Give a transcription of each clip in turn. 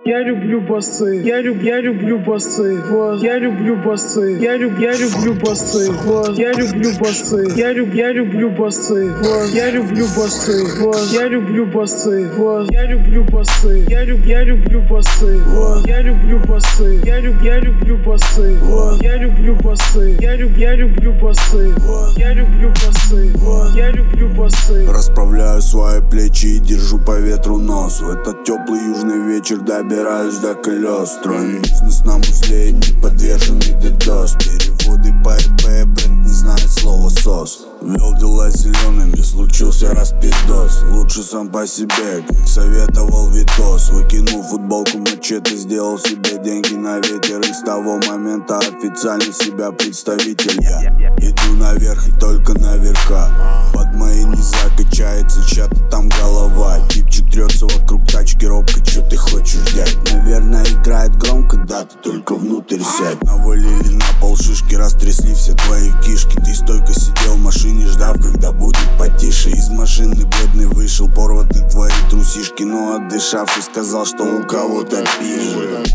Я люблю басы, я люблю басы, вот, я люблю басы, я люблю басы, вот, я люблю басы, я люблю басы, вот, я люблю басы, вот, я люблю басы, вот, я люблю басы, я люблю басы, вот, я люблю басы, я люблю басы, вот, я люблю басы, я люблю басы, вот, я люблю басы, вот, я люблю басы. Расправляю свои плечи и держу по ветру нос. В этот теплый южный вечер добираюсь до колес. Строим бизнес на узле, не подверженный DDoS. Переводы по ИП, бренд не знает слова сос. Вел дела зелеными, случился распиздос. Лучше сам по себе, как советовал Витос. Выкинул футболку мачете, сделал себе деньги на ветер. И с того момента официально себя представитель я. Иду наверх и только наверха. Под моей не закачается чья-то там голова. Типчик трется вокруг тачки, робко, чё ты хочешь взять? Наверное, играет громко, да, ты только внутрь сядь. Навалили на пол шишки, растрясли все твои кишки. Ты стойко сидел в машине, ждав, когда будет потише. Из машины бледный вышел, порваты твои трусишки. Но отдышавшись, сказал, что у кого-то пизже.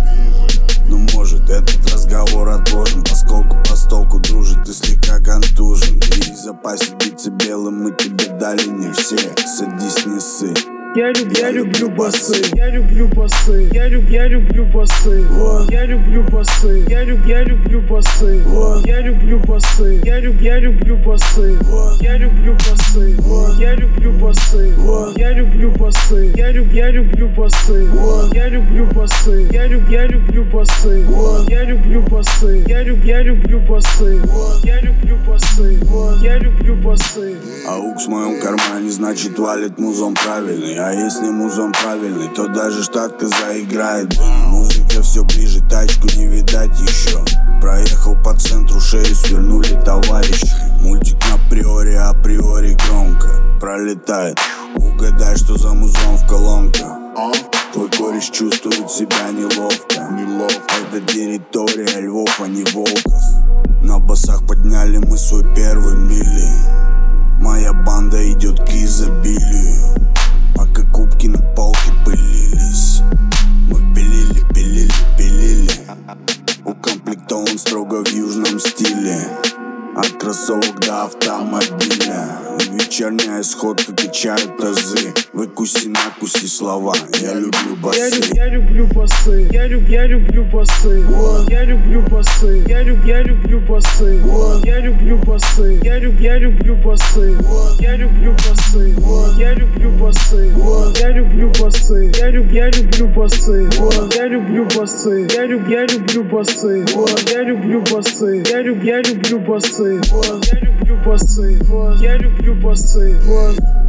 Ну может, этот разговор отложим, поскольку постолку дружит и слегка контужен. И в запасе биться белым мы тебе дали не все. Садись, не ссы. Я люблю басы, я люблю басы, я люблю басы, вот, я люблю басы, я люблю басы, вот, я люблю басы, я люблю басы, вот, я люблю басы, вот, я люблю басы, вот, я люблю басы, я люблю басы, вот, я люблю басы, я люблю басы, вот, я люблю басы, я люблю басы, вот, я люблю басы, вот, я люблю басы. Аук в моем кармане, значит валит музон правильный. А если музон правильный, то даже штатка заиграет. Музыка все ближе, тачку не видать еще. Проехал по центру, шею свернули товарищи. Мультик на априори громко пролетает. Угадай, что за музон в колонках. Твой кореш чувствует себя неловко. Это территория львов, а не волков. На басах подняли мы свой первый мили. Моя банда идет к изобилию. Пока кубки на полке пылились, мы пилили. Укомплектован строго в южном стиле. От кроссовок до автомобиля. Вечерняя сходка качают тазы. Выкуси-накуси слова. Я люблю басы. Я люблю басы, я люблю басы, вот, я люблю басы, я люблю басы, вот, я люблю басы, я люблю басы, вот, я люблю басы, вот, я люблю басы, вот, я люблю басы, я люблю басы, вот, я люблю басы, я люблю басы, вот, я люблю басы, я люблю басы, вот, я люблю басы, вот, я люблю басы, вот.